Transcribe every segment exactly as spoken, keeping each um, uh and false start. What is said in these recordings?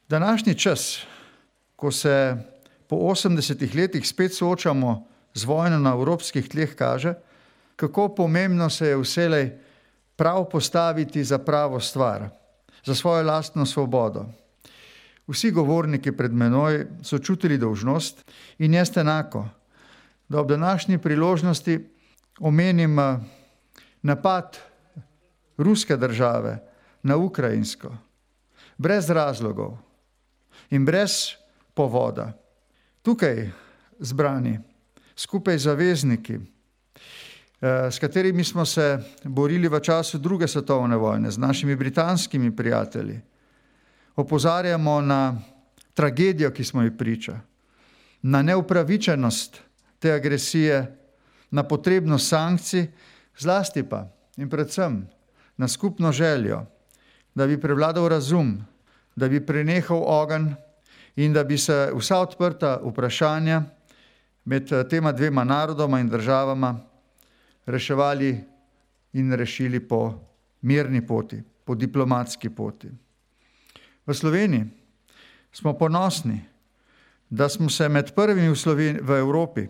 Današnji čas, ko se po osemdesetih letih spet soočamo z vojno na evropskih tleh, kaže, kako pomembno se je vselej prav postaviti za pravo stvar, za svojo lastno svobodo. Vsi govorniki pred menoj so čutili dolžnost in jaz enako, da ob današnji priložnosti omenim napad ruske države na ukrajinsko, brez razlogov in brez povoda. Tukaj zbrani, skupaj z zavezniki, s katerimi smo se borili v času druge svetovne vojne, z našimi britanskimi prijatelji, opozarjamo na tragedijo, ki smo ji priča, na neupravičenost te agresije, na potrebnost sankcij, zlasti pa in predvsem na skupno željo, da bi prevladal razum, da bi prenehal ogenj in da bi se vsa odprta vprašanja med tema dvema narodoma in državama reševali in rešili po mirni poti, po diplomatski poti. V Sloveniji smo ponosni, da smo se med prvimi v, Sloven- v Evropi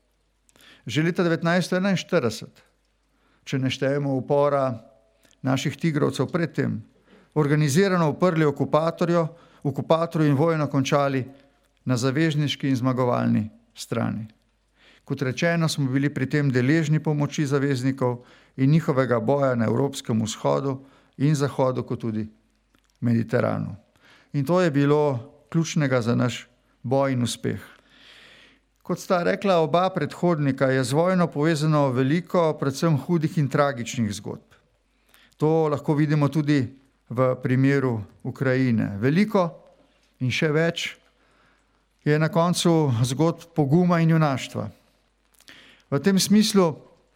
že leta devetnajststo enainštirideset, če ne štejemo upora naših tigrovcev predtem, organizirano uprli okupatorju, okupatorju in vojno končali na zavezniški in zmagovalni strani. Kot rečeno, smo bili pri tem deležni pomoči zaveznikov in njihovega boja na Evropskem vzhodu in zahodu, kot tudi Mediteranu. In to je bilo ključnega za naš boj in uspeh. Kot sta rekla oba predhodnika, je z vojno povezano veliko, predvsem hudih in tragičnih zgodb. To lahko vidimo tudi v primeru Ukrajine. Veliko in še več je na koncu zgodb poguma in junaštva. V tem smislu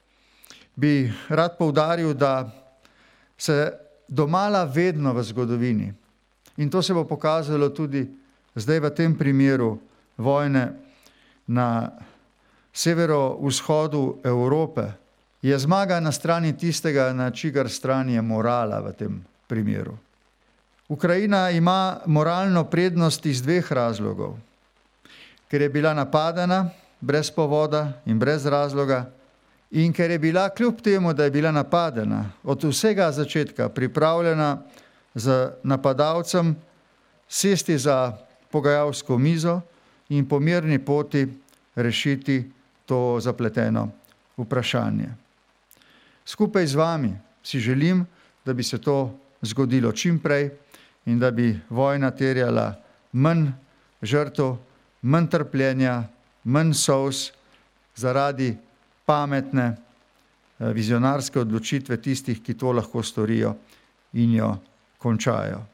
bi rad poudaril, da se domala vedno v zgodovini, in to se bo pokazalo tudi zdaj v tem primeru vojne na severovzhodu Evrope, je zmaga na strani tistega, na čigar strani je morala v tem primeru. Ukrajina ima moralno prednost iz dveh razlogov. Ker je bila napadena brez povoda in brez razloga in ker je bila kljub temu, da je bila napadena, od vsega začetka pripravljena z napadalcem sesti za pogajalsko mizo in po mirni poti rešiti to zapleteno vprašanje. Skupaj z vami si želim, da bi se to zgodilo čim prej in da bi vojna terjala manj žrtev, manj trpljenja, manj solz zaradi pametne, vizionarske odločitve tistih, ki to lahko storijo in jo končajo.